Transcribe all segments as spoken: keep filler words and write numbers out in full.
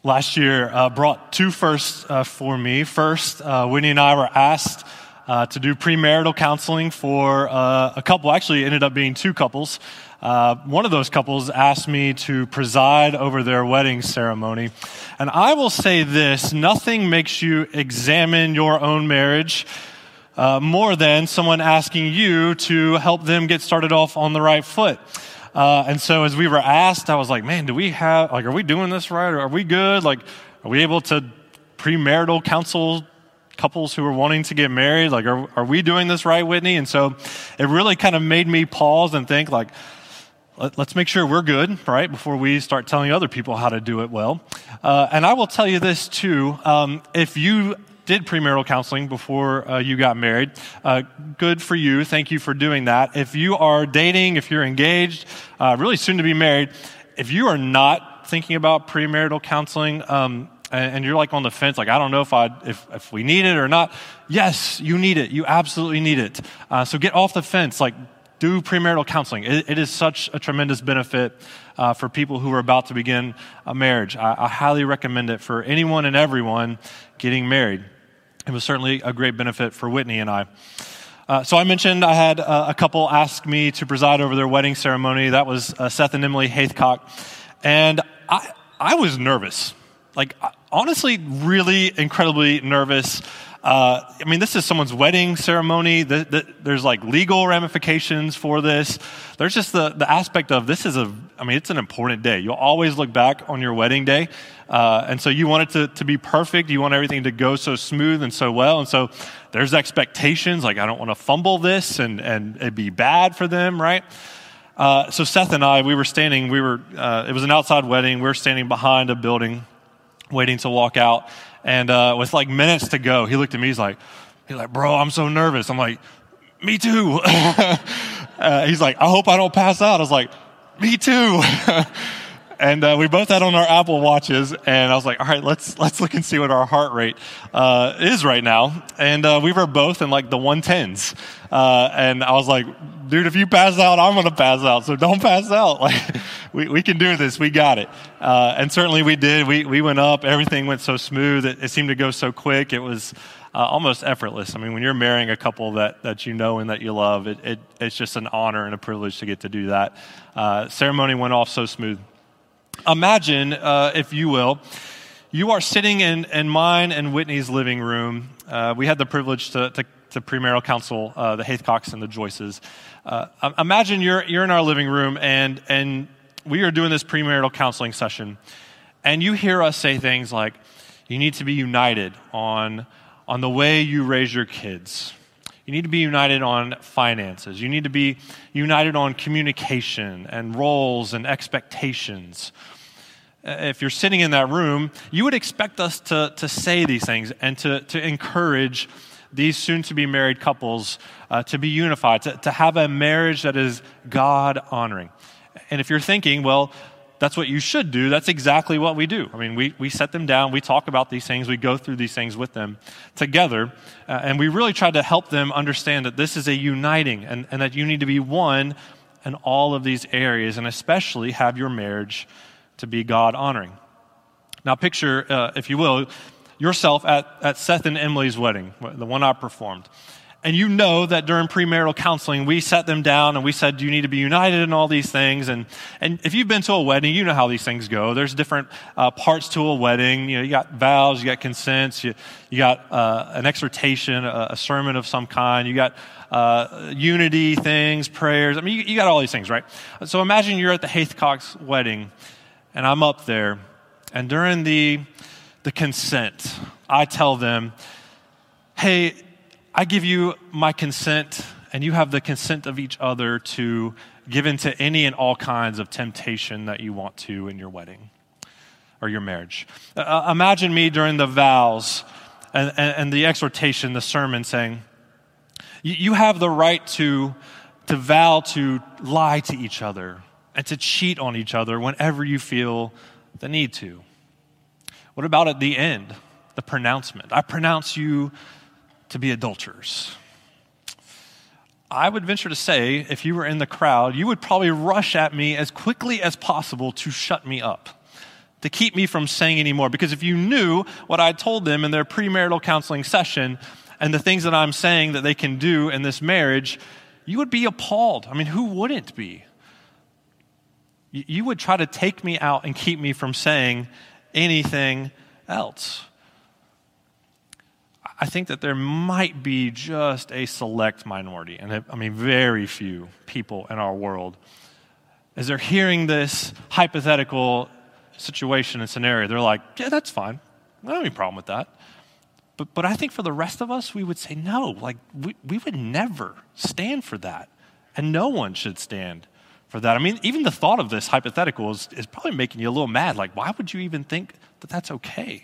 last year uh, brought two firsts uh, for me. First, uh, Whitney and I were asked uh, to do premarital counseling for uh, a couple. Actually, it ended up being two couples. Uh, one of those couples asked me to preside over their wedding ceremony. And I will say this, nothing makes you examine your own marriage uh, more than someone asking you to help them get started off on the right foot. Uh, and so as we were asked, I was like, man, do we have, like, are we doing this right? Or are we good? Like, are we able to premarital counsel couples who are wanting to get married? Like, are, are we doing this right, Whitney? And so it really kind of made me pause and think, like, let, let's make sure we're good, right, before we start telling other people how to do it well. Uh, and I will tell you this, too. Um, if you did premarital counseling before uh, you got married, uh, good for you. Thank you for doing that. If you are dating, if you're engaged, uh, really soon to be married, if you are not thinking about premarital counseling, um, and, and you're like on the fence, like, I don't know if I if, if we need it or not. Yes, you need it. You absolutely need it. Uh, so get off the fence. Like, do premarital counseling. It, it is such a tremendous benefit uh, for people who are about to begin a marriage. I, I highly recommend it for anyone and everyone getting married. It was certainly a great benefit for Whitney and I. Uh, so I mentioned I had uh, a couple ask me to preside over their wedding ceremony. That was uh, Seth and Emily Haithcock. And I I was nervous. Like, honestly, really incredibly nervous. Uh, I mean, this is someone's wedding ceremony. The, the, there's like legal ramifications for this. There's just the, the aspect of this is a, I mean, it's an important day. You'll always look back on your wedding day. Uh, and so you want it to, to be perfect. You want everything to go so smooth and so well. And so there's expectations, like, I don't want to fumble this and, and it'd be bad for them, right? Uh, so Seth and I, we were standing, we were, uh, it was an outside wedding. We were standing behind a building waiting to walk out. And uh, with like minutes to go, he looked at me, he's like, he's like, bro, I'm so nervous. I'm like, me too. uh, he's like, I hope I don't pass out. I was like, me too. And uh, we both had on our Apple Watches, and I was like, all right, let's let's look and see what our heart rate uh, is right now. And uh, we were both in like the one tens. Uh, and I was like, dude, if you pass out, I'm going to pass out. So don't pass out. Like, we, we can do this. We got it. Uh, and certainly we did. We we went up. Everything went so smooth. It, it seemed to go so quick. It was uh, almost effortless. I mean, when you're marrying a couple that, that you know and that you love, it, it it's just an honor and a privilege to get to do that. Uh, ceremony went off so smooth. Imagine, uh, if you will, you are sitting in, in mine and Whitney's living room. Uh, we had the privilege to, to, to premarital counsel uh, the Haithcocks and the Joyces. Uh, imagine you're you're in our living room and and we are doing this premarital counseling session, and you hear us say things like, "You need to be united on on the way you raise your kids. You need to be united on finances. You need to be united on communication and roles and expectations." If you're sitting in that room, you would expect us to, to say these things and to, to encourage these soon-to-be married couples uh, to be unified, to, to have a marriage that is God-honoring. And if you're thinking, well, that's what you should do, that's exactly what we do. I mean, we, we set them down, we talk about these things, we go through these things with them together, uh, and we really try to help them understand that this is a uniting and, and that you need to be one in all of these areas, and especially have your marriage to be God-honoring. Now picture, uh, if you will, yourself at, at Seth and Emily's wedding, the one I performed. And you know that during premarital counseling, we sat them down and we said, you need to be united in all these things. And and if you've been to a wedding, you know how these things go. There's different uh, parts to a wedding. You know, you got vows, you got consents, you, you got uh, an exhortation, a, a sermon of some kind. You got uh, unity things, prayers. I mean, you, you got all these things, right? So imagine you're at the Haithcock's wedding, and I'm up there, and during the the consent, I tell them, hey, I give you my consent, and you have the consent of each other to give into any and all kinds of temptation that you want to in your wedding or your marriage. Uh, imagine me during the vows and, and, and the exhortation, the sermon, saying, you, you have the right to, to vow to lie to each other and to cheat on each other whenever you feel the need to. What about at the end, the pronouncement? I pronounce you to be adulterers. I would venture to say, if you were in the crowd, you would probably rush at me as quickly as possible to shut me up, to keep me from saying anymore. Because if you knew what I told them in their premarital counseling session and the things that I'm saying that they can do in this marriage, you would be appalled. I mean, who wouldn't be? You would try to take me out and keep me from saying anything else. I think that there might be just a select minority, and I mean very few people in our world, as they're hearing this hypothetical situation and scenario, they're like, yeah, that's fine. I don't have any problem with that. But but I think for the rest of us, we would say, no, like we, we would never stand for that. And no one should stand for that. I mean, even the thought of this hypothetical is, is probably making you a little mad. Like, why would you even think that that's okay?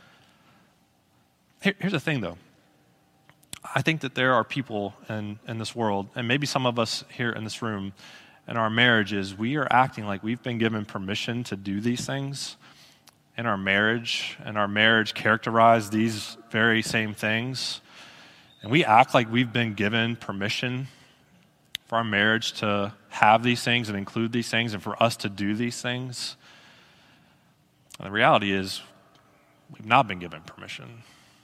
Here, here's the thing, though. I think that there are people in, in this world, and maybe some of us here in this room, in our marriages, we are acting like we've been given permission to do these things in our marriage, and our marriage characterize these very same things. And we act like we've been given permission for our marriage to have these things and include these things and for us to do these things. And the reality is, we've not been given permission.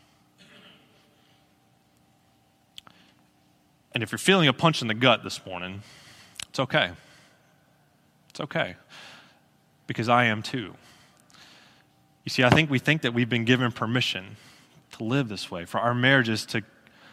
And if you're feeling a punch in the gut this morning, it's okay. It's okay. Because I am too. You see, I think we think that we've been given permission to live this way, for our marriages to,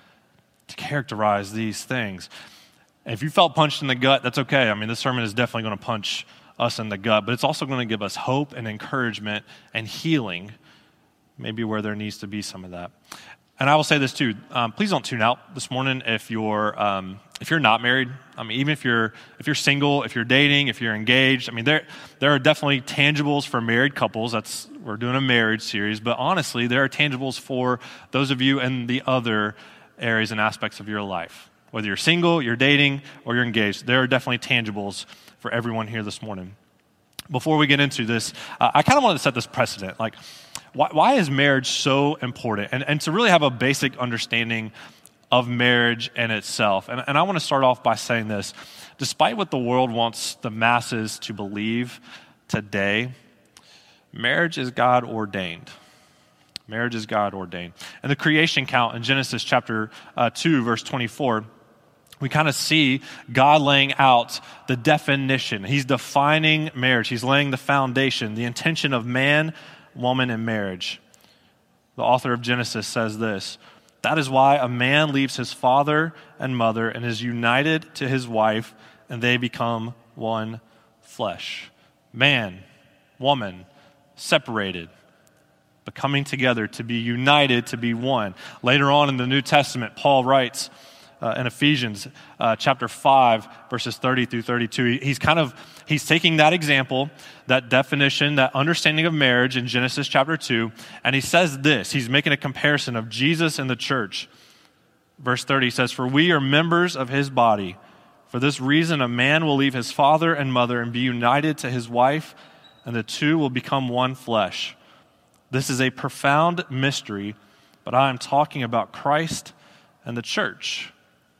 to characterize these things. And if you felt punched in the gut, that's okay. I mean, this sermon is definitely going to punch us in the gut, but it's also going to give us hope and encouragement and healing, maybe where there needs to be some of that. And I will say this too, um, please don't tune out this morning if you're um, if you're not married. I mean, even if you're if you're single, if you're dating, if you're engaged. I mean, there there are definitely tangibles for married couples. That's we're doing a marriage series, but honestly, there are tangibles for those of you in the other areas and aspects of your life. Whether you're single, you're dating, or you're engaged, there are definitely tangibles for everyone here this morning. Before we get into this, uh, I kind of wanted to set this precedent. Like, why, why is marriage so important? And, and to really have a basic understanding of marriage in itself. And, and I want to start off by saying this. Despite what the world wants the masses to believe today, marriage is God ordained. Marriage is God ordained. And the creation count in Genesis chapter uh, two, verse twenty-four, we kind of see God laying out the definition. He's defining marriage. He's laying the foundation, the intention of man, woman, and marriage. The author of Genesis says this, "That is why a man leaves his father and mother and is united to his wife, and they become one flesh." Man, woman, separated, but coming together to be united, to be one. Later on in the New Testament, Paul writes, Uh, in Ephesians uh, chapter five, verses thirty through thirty-two, he's kind of, he's taking that example, that definition, that understanding of marriage in Genesis chapter two, and he says this, he's making a comparison of Jesus and the church. Verse thirty says, "For we are members of his body. For this reason, a man will leave his father and mother and be united to his wife, and the two will become one flesh. This is a profound mystery, but I am talking about Christ and the church."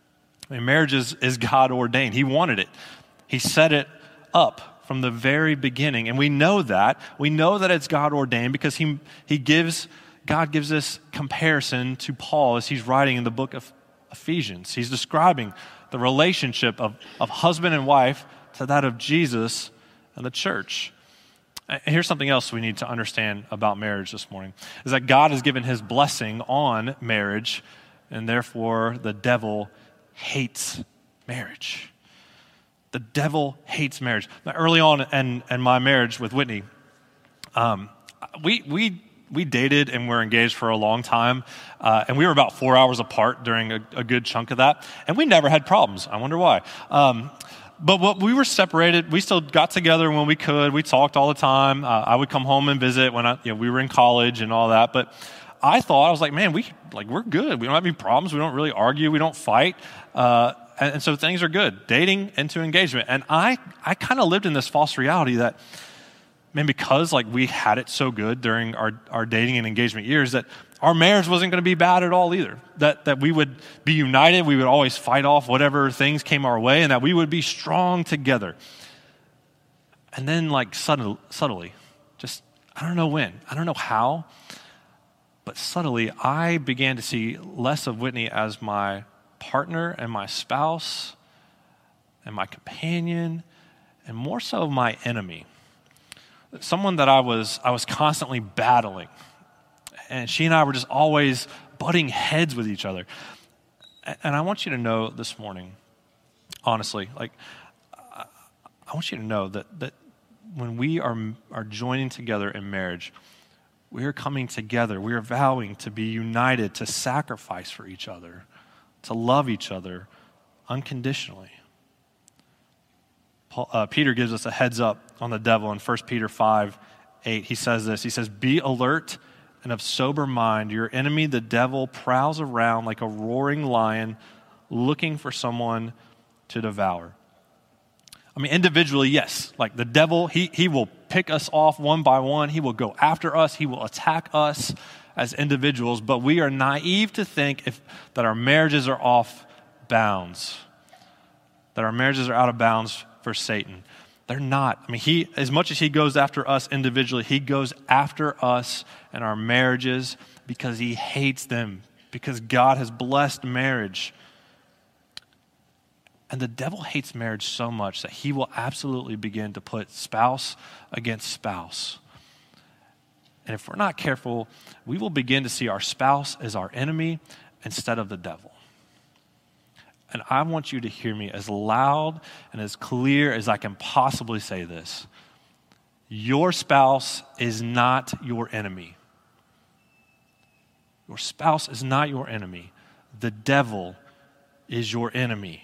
I mean, marriage is, is God ordained. He wanted it. He set it up from the very beginning. And we know that. We know that it's God ordained because he, he gives, God gives this comparison to Paul as he's writing in the book of Ephesians. He's describing the relationship of, of husband and wife to that of Jesus and the church. And here's something else we need to understand about marriage this morning, is that God has given his blessing on marriage, and therefore the devil hates marriage. The devil hates marriage. Now, early on in, in my marriage with Whitney, um, we we we dated and were engaged for a long time, uh, and we were about four hours apart during a, a good chunk of that, and we never had problems. I wonder why. Um, but what we were separated, we still got together when we could. We talked all the time. Uh, I would come home and visit when I, you know, we were in college and all that, but I thought, I was like, man, we like we're good. We don't have any problems. We don't really argue. We don't fight. Uh, and, and so things are good. Dating into engagement. And I, I kind of lived in this false reality that, man, because like we had it so good during our, our dating and engagement years, that our marriage wasn't going to be bad at all either. That that we would be united. We would always fight off whatever things came our way, and that we would be strong together. And then like suddenly, subtly, just I don't know when, I don't know how, but subtly I began to see less of Whitney as my partner and my spouse and my companion, and more so my enemy. Someone that I was I was constantly battling. And she and I were just always butting heads with each other. And I want you to know this morning, honestly, like, I want you to know that that when we are, are joining together in marriage, we are coming together. We are vowing to be united, to sacrifice for each other, to love each other unconditionally. Paul, uh, Peter gives us a heads up on the devil in First Peter five eight. He says this. He says, "Be alert and of sober mind. Your enemy, the devil, prowls around like a roaring lion looking for someone to devour." I mean, individually, yes. Like the devil, he, he will pick us off one by one. He will go after us. He will attack us as individuals. But we are naive to think if, that our marriages are off bounds, that our marriages are out of bounds for Satan. They're not. I mean, he, as much as he goes after us individually, he goes after us and our marriages because he hates them, because God has blessed marriage. And the devil hates marriage so much that he will absolutely begin to put spouse against spouse. And if we're not careful, we will begin to see our spouse as our enemy instead of the devil. And I want you to hear me as loud and as clear as I can possibly say this. Your spouse is not your enemy. Your spouse is not your enemy. The devil is your enemy.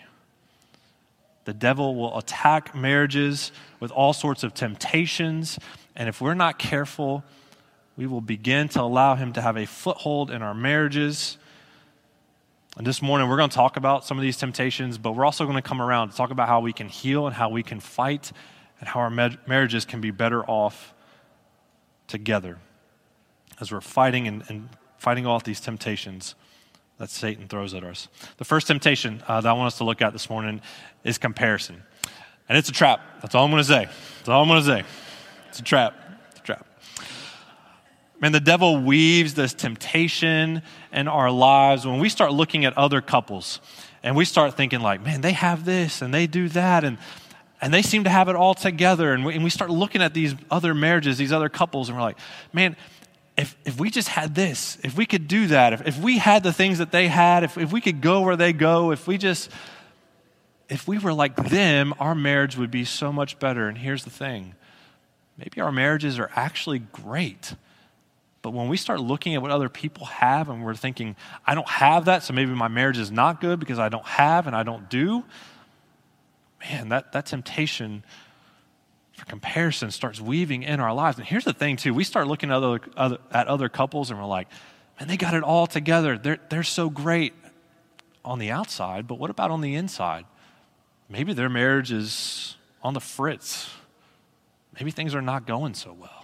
The devil will attack marriages with all sorts of temptations, and if we're not careful, we will begin to allow him to have a foothold in our marriages. And this morning, we're going to talk about some of these temptations, but we're also going to come around to talk about how we can heal and how we can fight and how our marriages can be better off together as we're fighting and, and fighting off these temptations that Satan throws at us. The first temptation uh, that I want us to look at this morning is comparison. And it's a trap. That's all I'm going to say. That's all I'm going to say. It's a trap. It's a trap. Man, the devil weaves this temptation in our lives when we start looking at other couples and we start thinking like, man, they have this and they do that and and they seem to have it all together. And we, and we start looking at these other marriages, these other couples, and we're like, man, if if we just had this, if we could do that, if, if we had the things that they had, if, if we could go where they go, if we just, if we were like them, our marriage would be so much better. And here's the thing, maybe our marriages are actually great. But when we start looking at what other people have and we're thinking, I don't have that, so maybe my marriage is not good because I don't have and I don't do, man, that, that temptation for comparison starts weaving in our lives. And here's the thing, too. We start looking at other, other, at other couples and we're like, man, they got it all together. They're, they're so great on the outside, but what about on the inside? Maybe their marriage is on the fritz. Maybe things are not going so well.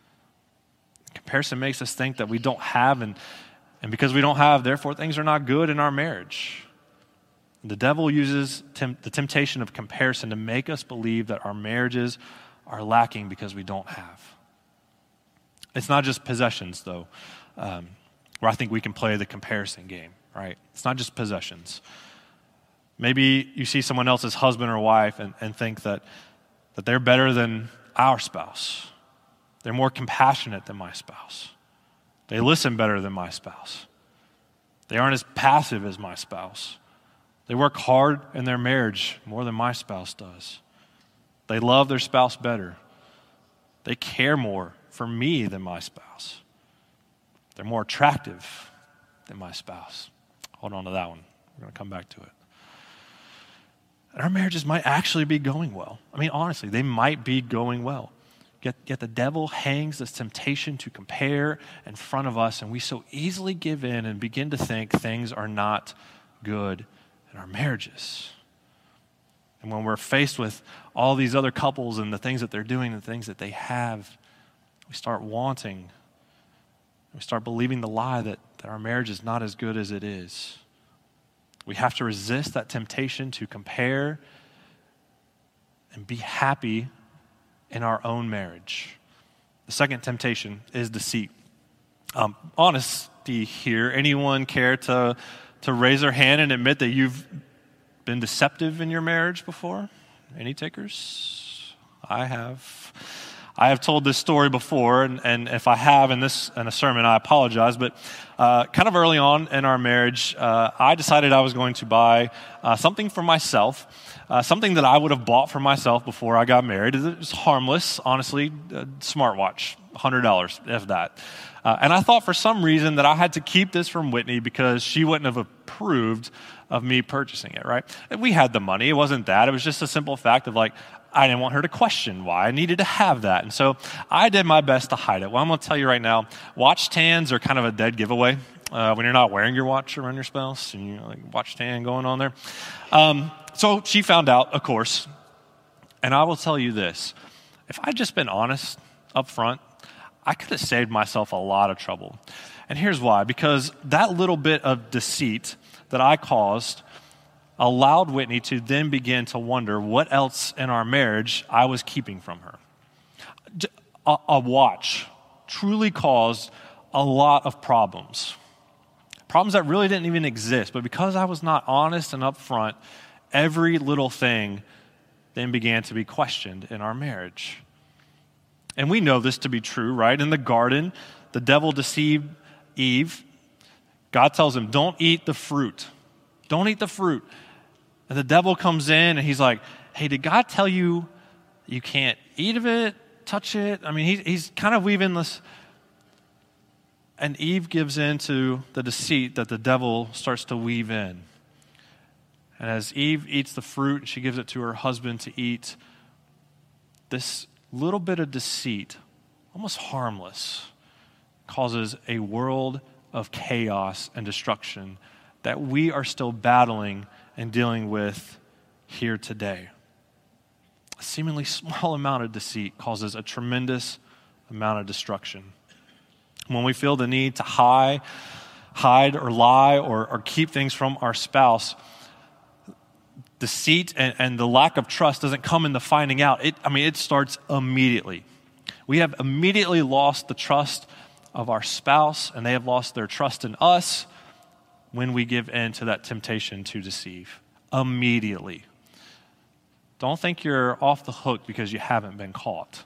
Comparison makes us think that we don't have, and, and because we don't have, therefore things are not good in our marriage. The devil uses temp- the temptation of comparison to make us believe that our marriages are lacking because we don't have. It's not just possessions, though, um, where I think we can play the comparison game, right? It's not just possessions. Maybe you see someone else's husband or wife and, and think that, that they're better than our spouse. They're more compassionate than my spouse. They listen better than my spouse. They aren't as passive as my spouse. They work hard in their marriage more than my spouse does. They love their spouse better. They care more for me than my spouse. They're more attractive than my spouse. Hold on to that one. We're going to come back to it. And our marriages might actually be going well. I mean, honestly, they might be going well. Yet, yet the devil hangs this temptation to compare in front of us, and we so easily give in and begin to think things are not good in our marriages. And when we're faced with all these other couples and the things that they're doing and the things that they have, we start wanting, we start believing the lie that, that our marriage is not as good as it is. We have to resist that temptation to compare and be happy in our own marriage. The second temptation is deceit. Um, honesty here. Anyone care to, to raise their hand and admit that you've been deceptive in your marriage before? Any takers? I have. I have told this story before, and, and if I have in this in a sermon, I apologize. But uh, kind of early on in our marriage, uh, I decided I was going to buy uh, something for myself, uh, something that I would have bought for myself before I got married. It was harmless, honestly, a smartwatch, one hundred dollars, if that. Uh, and I thought for some reason that I had to keep this from Whitney because she wouldn't have approved of me purchasing it, right? And we had the money. It wasn't that. It was just a simple fact of like, I didn't want her to question why I needed to have that. And so I did my best to hide it. Well, I'm going to tell you right now, watch tans are kind of a dead giveaway uh, when you're not wearing your watch around your spouse and you like watch tan going on there. Um, so she found out, of course. And I will tell you this. If I'd just been honest up front, I could have saved myself a lot of trouble. And here's why. Because that little bit of deceit that I caused allowed Whitney to then begin to wonder what else in our marriage I was keeping from her. A, a watch truly caused a lot of problems. Problems that really didn't even exist. But because I was not honest and upfront, every little thing then began to be questioned in our marriage. And we know this to be true, right? In the garden, the devil deceived Eve. God tells him, don't eat the fruit. Don't eat the fruit. And the devil comes in and he's like, hey, did God tell you you can't eat of it, touch it? I mean, he, he's kind of weaving this. And Eve gives in to the deceit that the devil starts to weave in. And as Eve eats the fruit, she gives it to her husband to eat. This little bit of deceit, almost harmless, causes a world of chaos and destruction that we are still battling and dealing with here today. A seemingly small amount of deceit causes a tremendous amount of destruction. When we feel the need to hide, hide or lie or, or keep things from our spouse, deceit and, and the lack of trust doesn't come in the finding out. It, I mean, it starts immediately. We have immediately lost the trust of our spouse, and they have lost their trust in us when we give in to that temptation to deceive. Immediately. Don't think you're off the hook because you haven't been caught.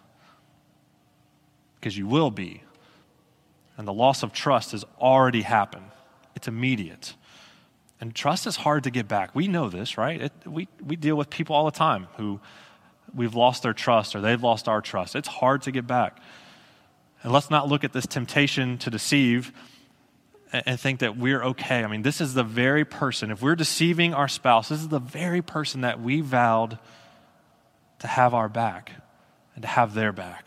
Because you will be. And the loss of trust has already happened. It's immediate. And trust is hard to get back. We know this, right? It, we, we deal with people all the time who we've lost their trust or they've lost our trust. It's hard to get back. And let's not look at this temptation to deceive and, and think that we're okay. I mean, this is the very person, if we're deceiving our spouse, this is the very person that we vowed to have our back and to have their back.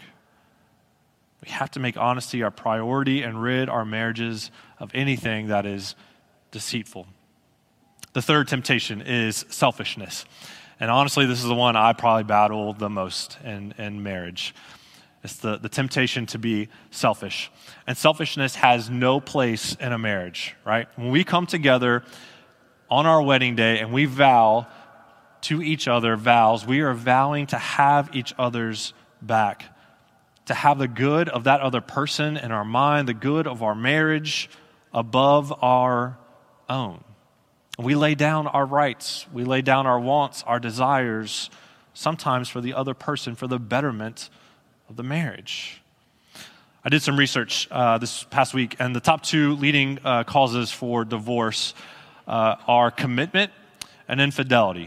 We have to make honesty our priority and rid our marriages of anything that is deceitful. The third temptation is selfishness. And honestly, this is the one I probably battle the most in, in marriage. It's the, the temptation to be selfish. And selfishness has no place in a marriage, right? When we come together on our wedding day and we vow to each other vows, we are vowing to have each other's back, to have the good of that other person in our mind, the good of our marriage above our own. We lay down our rights, we lay down our wants, our desires, sometimes for the other person, for the betterment of the marriage. I did some research uh, this past week, and the top two leading uh, causes for divorce uh, are commitment and infidelity.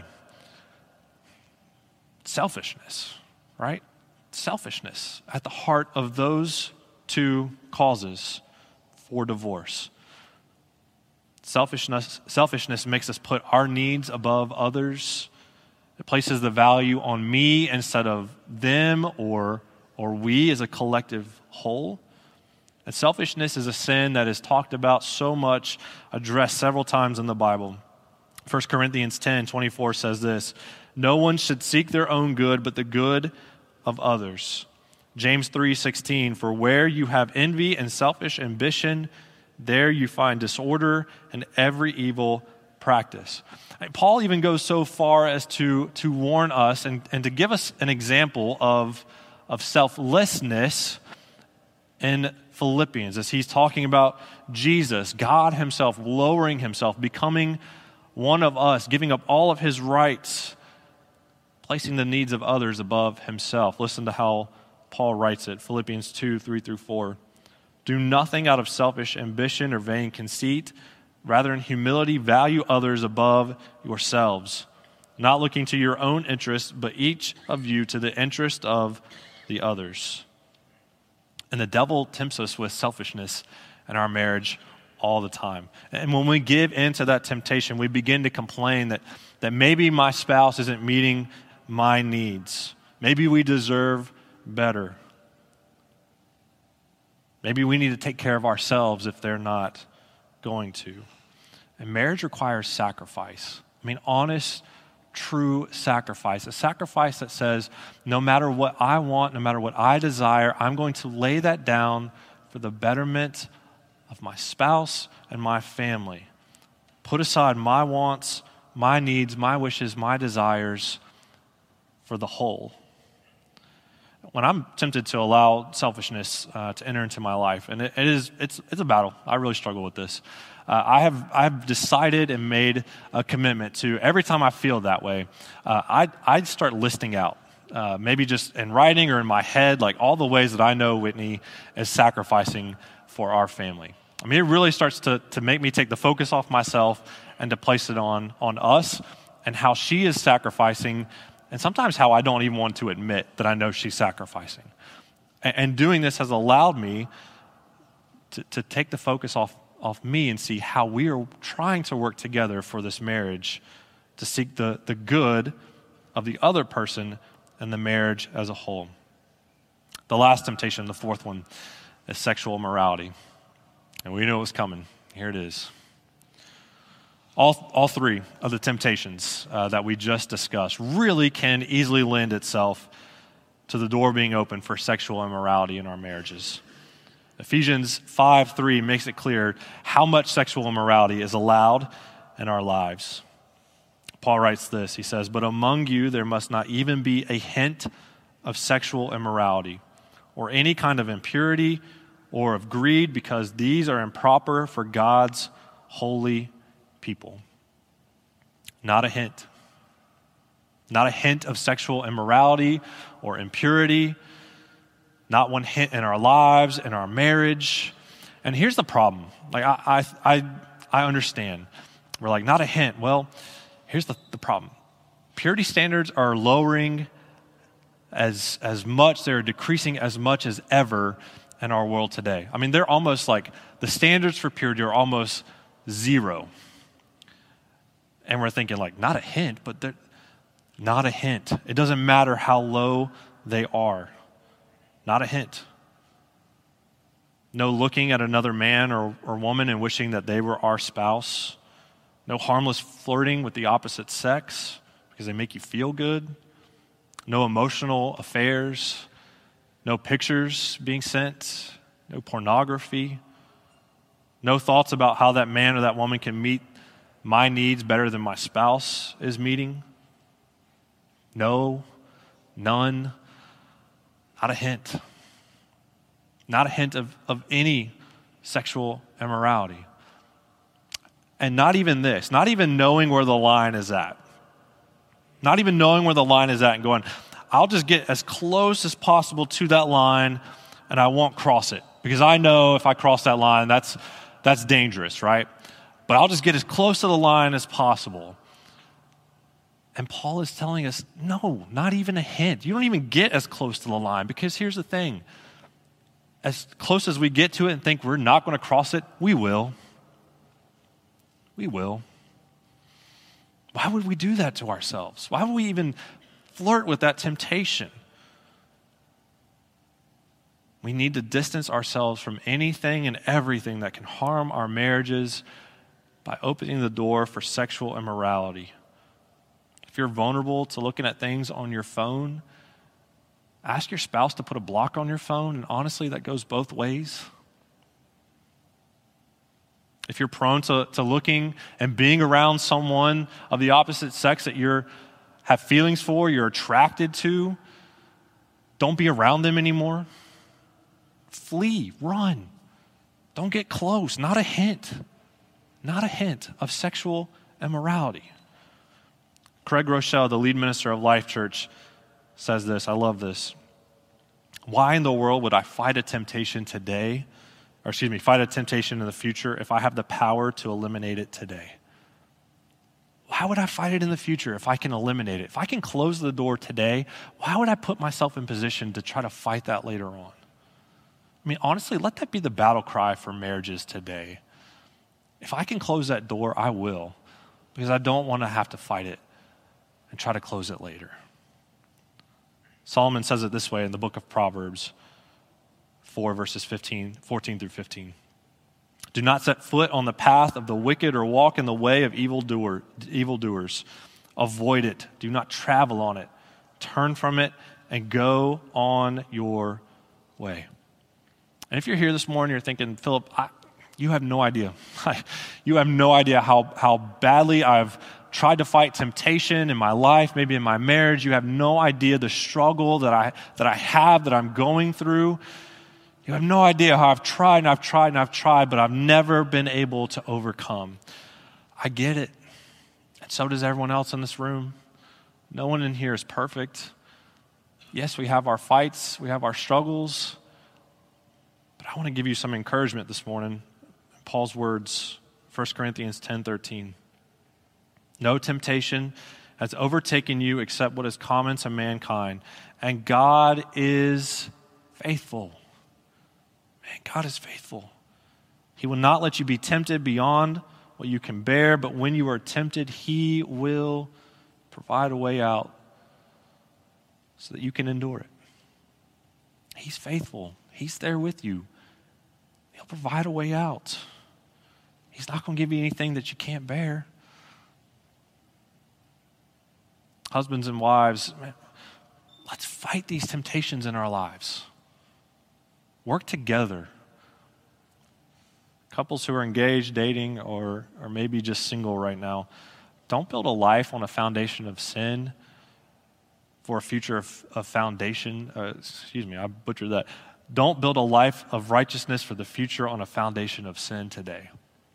Selfishness, right? Selfishness at the heart of those two causes for divorce. Selfishness, selfishness makes us put our needs above others. It places the value on me instead of them or, or we as a collective whole. And selfishness is a sin that is talked about so much, addressed several times in the Bible. First Corinthians ten twenty-four says this, "No one should seek their own good, but the good of others." James three sixteen, "For where you have envy and selfish ambition, there you find disorder and every evil practice." Paul even goes so far as to, to warn us and, and to give us an example of, of selflessness in Philippians as he's talking about Jesus, God himself, lowering himself, becoming one of us, giving up all of his rights, placing the needs of others above himself. Listen to how Paul writes it, Philippians two, three through four. Do nothing out of selfish ambition or vain conceit. Rather, in humility, value others above yourselves, not looking to your own interest, but each of you to the interest of the others. And the devil tempts us with selfishness in our marriage all the time. And when we give into that temptation, we begin to complain that, that maybe my spouse isn't meeting my needs. Maybe we deserve better. Maybe we need to take care of ourselves if they're not going to. And marriage requires sacrifice. I mean, honest, true sacrifice. A sacrifice that says, no matter what I want, no matter what I desire, I'm going to lay that down for the betterment of my spouse and my family. Put aside my wants, my needs, my wishes, my desires for the whole. When I'm tempted to allow selfishness uh, to enter into my life, and it, it is, it's, it's a battle. I really struggle with this. Uh, I have, I've decided and made a commitment to every time I feel that way, uh, I, I'd start listing out, uh, maybe just in writing or in my head, like all the ways that I know Whitney is sacrificing for our family. I mean, it really starts to, to make me take the focus off myself and to place it on, on us and how she is sacrificing, and sometimes how I don't even want to admit that I know she's sacrificing. And, and doing this has allowed me to, to take the focus off, off me and see how we are trying to work together for this marriage to seek the, the good of the other person and the marriage as a whole. The last temptation, the fourth one, is sexual immorality. And we know what's coming. Here it is. All, all three of the temptations uh, that we just discussed really can easily lend itself to the door being open for sexual immorality in our marriages. Ephesians five three makes it clear how much sexual immorality is allowed in our lives. Paul writes this, he says, "But among you there must not even be a hint of sexual immorality or any kind of impurity or of greed, because these are improper for God's holy people." Not a hint. Not a hint of sexual immorality or impurity. Not one hint in our lives, in our marriage. And here's the problem. Like I I I, I understand. We're like, not a hint. Well, here's the, the problem. Purity standards are lowering as as much, they're decreasing as much as ever in our world today. I mean, they're almost like, the standards for purity are almost zero. And we're thinking like, not a hint, but they're not a hint. It doesn't matter how low they are. Not a hint. No looking at another man or, or woman and wishing that they were our spouse. No harmless flirting with the opposite sex because they make you feel good. No emotional affairs. No pictures being sent, no pornography, no thoughts about how that man or that woman can meet my needs better than my spouse is meeting. No, none, not a hint. Not a hint of, of any sexual immorality. And not even this, not even knowing where the line is at. Not even knowing where the line is at and going, I'll just get as close as possible to that line and I won't cross it. Because I know if I cross that line, that's that's dangerous, right? But I'll just get as close to the line as possible. And Paul is telling us, no, not even a hint. You don't even get as close to the line, because here's the thing. As close as we get to it and think we're not going to cross it, we will. We will. Why would we do that to ourselves? Why would we even flirt with that temptation? We need to distance ourselves from anything and everything that can harm our marriages by opening the door for sexual immorality. If you're vulnerable to looking at things on your phone, ask your spouse to put a block on your phone, and honestly, that goes both ways. If you're prone to, to looking and being around someone of the opposite sex that you're have feelings for, you're attracted to, don't be around them anymore. flee, run. Don't get close. Not a hint. Not a hint of sexual immorality. Craig Rochelle, the lead minister of Life Church, says this. I love this. Why in the world would I fight a temptation today, or excuse me, fight a temptation in the future if I have the power to eliminate it today? Why would I fight it in the future if I can eliminate it? If I can close the door today, why would I put myself in position to try to fight that later on? I mean, honestly, let that be the battle cry for marriages today. If I can close that door, I will, because I don't want to have to fight it and try to close it later. Solomon says it this way in the book of Proverbs four, verses fifteen, fourteen through fifteen. Do not set foot on the path of the wicked or walk in the way of evildoer, evildoers. Avoid it. Do not travel on it. Turn from it and go on your way. And if you're here this morning, you're thinking, Philip, I, you have no idea. You have no idea how, how badly I've tried to fight temptation in my life, maybe in my marriage. You have no idea the struggle that I that I have, that I'm going through. You have no idea how I've tried and I've tried and I've tried, but I've never been able to overcome. I get it. And so does everyone else in this room. No one in here is perfect. Yes, we have our fights, we have our struggles, but I want to give you some encouragement this morning. Paul's words, First Corinthians ten thirteen. No temptation has overtaken you except what is common to mankind, and God is faithful. Man, God is faithful. He will not let you be tempted beyond what you can bear, but when you are tempted, He will provide a way out so that you can endure it. He's faithful. He's there with you. He'll provide a way out. He's not going to give you anything that you can't bear. Husbands and wives, man, let's fight these temptations in our lives. Work together. Couples who are engaged, dating, or, or maybe just single right now, don't build a life on a foundation of sin for a future of, of foundation. Uh, excuse me, I butchered that. Don't build a life of righteousness for the future on a foundation of sin today.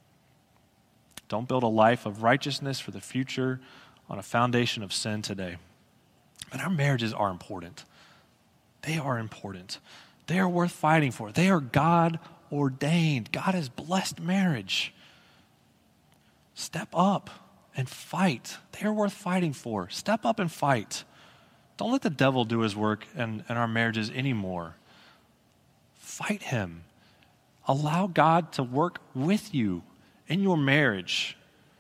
Don't build a life of righteousness for the future on a foundation of sin today. But our marriages are important. They are important. They are worth fighting for. They are God ordained. God has blessed marriage. Step up and fight. They are worth fighting for. Step up and fight. Don't let the devil do his work in, in our marriages anymore. Fight him. Allow God to work with you in your marriage.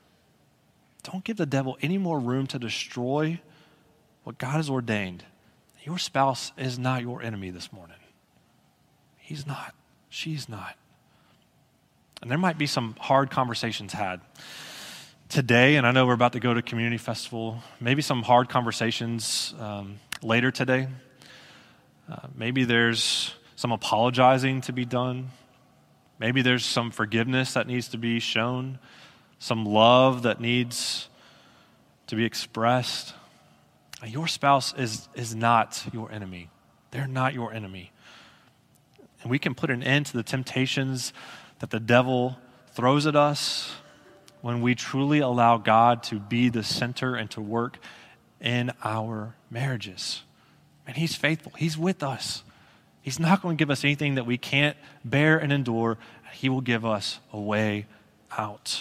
Don't give the devil any more room to destroy what God has ordained. Your spouse is not your enemy this morning. He's not. She's not. And there might be some hard conversations had today, and I know we're about to go to Community Festival. Maybe some hard conversations um, later today. Uh, maybe there's some apologizing to be done. Maybe there's some forgiveness that needs to be shown, some love that needs to be expressed. Your spouse is, is not your enemy. They're not your enemy. And we can put an end to the temptations that the devil throws at us when we truly allow God to be the center and to work in our marriages. And He's faithful. He's with us. He's not going to give us anything that we can't bear and endure. He will give us a way out.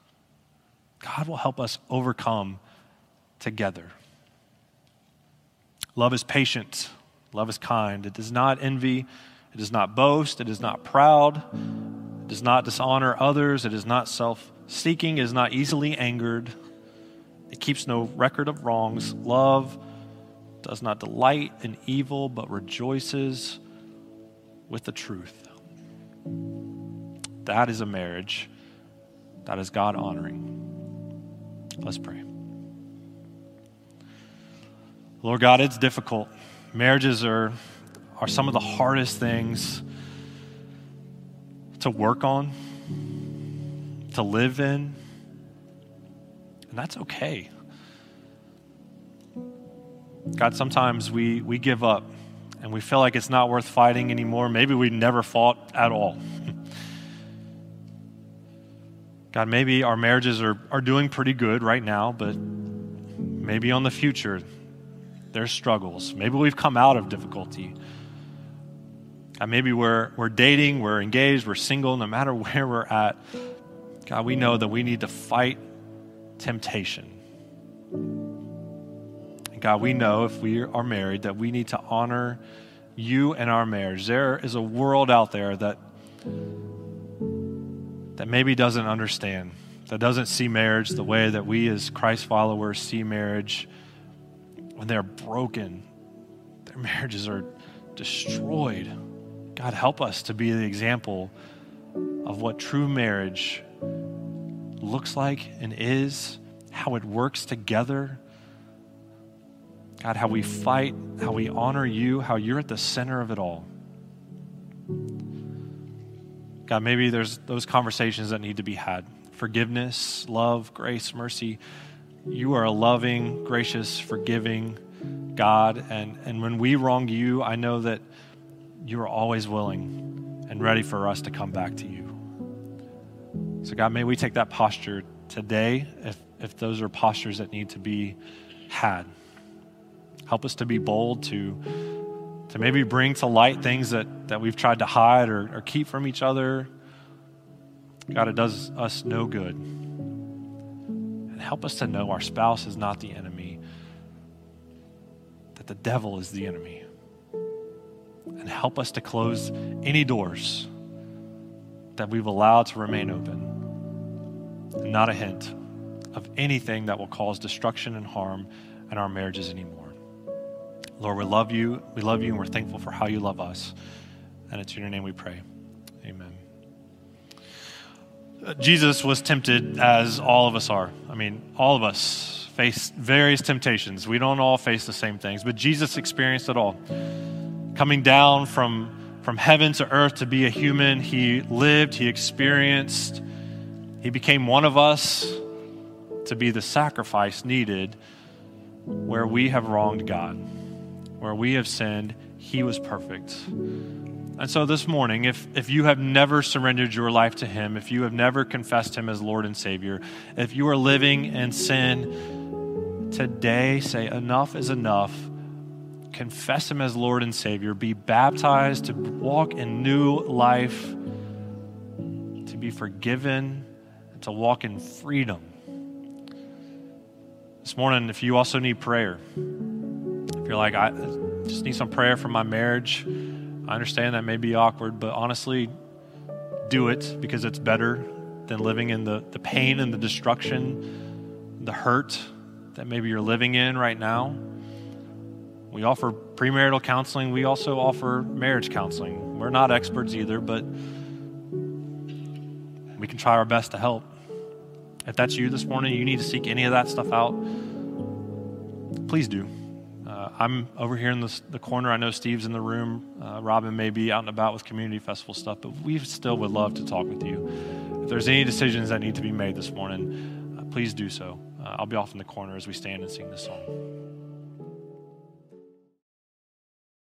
God will help us overcome together. Love is patient. Love is kind. It does not envy. It does not boast. It is not proud. It does not dishonor others. It is not self-seeking. It is not easily angered. It keeps no record of wrongs. Love does not delight in evil, but rejoices with the truth. That is a marriage that is God honoring. Let's pray. Lord God, it's difficult. Marriages are, are some of the hardest things to work on, to live in, and that's okay. God, sometimes we, we give up and we feel like it's not worth fighting anymore. Maybe we never fought at all. God, maybe our marriages are, are doing pretty good right now, but maybe on the future there's struggles. Maybe we've come out of difficulty. God, maybe we're, we're dating, we're engaged, we're single, no matter where we're at. God, we know that we need to fight temptation. And God, we know if we are married that we need to honor you and our marriage. There is a world out there that that maybe doesn't understand, that doesn't see marriage the way that we as Christ followers see marriage. When they're broken, their marriages are destroyed. God, help us to be the example of what true marriage looks like and is, how it works together. God, how we fight, how we honor you, how you're at the center of it all. God, maybe there's those conversations that need to be had. Forgiveness, love, grace, mercy. You are a loving, gracious, forgiving God. And, and when we wrong you, I know that you are always willing and ready for us to come back to you. So God, may we take that posture today if, if those are postures that need to be had. Help us to be bold to to maybe bring to light things that, that we've tried to hide or, or keep from each other. God, it does us no good. And help us to know our spouse is not the enemy, that the devil is the enemy. And help us to close any doors that we've allowed to remain open. And not a hint of anything that will cause destruction and harm in our marriages anymore. Lord, we love you. We love you, and we're thankful for how you love us. And it's in your name we pray. Amen. Uh, Jesus was tempted as all of us are. I mean, all of us face various temptations. We don't all face the same things, but Jesus experienced it all. Coming down from, from heaven to earth to be a human, he lived, he experienced, he became one of us to be the sacrifice needed where we have wronged God. Where we have sinned, he was perfect. And so this morning, if, if you have never surrendered your life to him, if you have never confessed him as Lord and Savior, if you are living in sin, today say enough is enough. Confess him as Lord and Savior. Be baptized to walk in new life, to be forgiven, and to walk in freedom. This morning, if you also need prayer, if you're like, I just need some prayer for my marriage, I understand that may be awkward, but honestly, do it because it's better than living in the, the pain and the destruction, the hurt that maybe you're living in right now. We offer premarital counseling. We also offer marriage counseling. We're not experts either, but we can try our best to help. If that's you this morning, you need to seek any of that stuff out, please do. Uh, I'm over here in the, the corner. I know Steve's in the room. Uh, Robin may be out and about with community festival stuff, but we still would love to talk with you. If there's any decisions that need to be made this morning, uh, please do so. Uh, I'll be off in the corner as we stand and sing this song.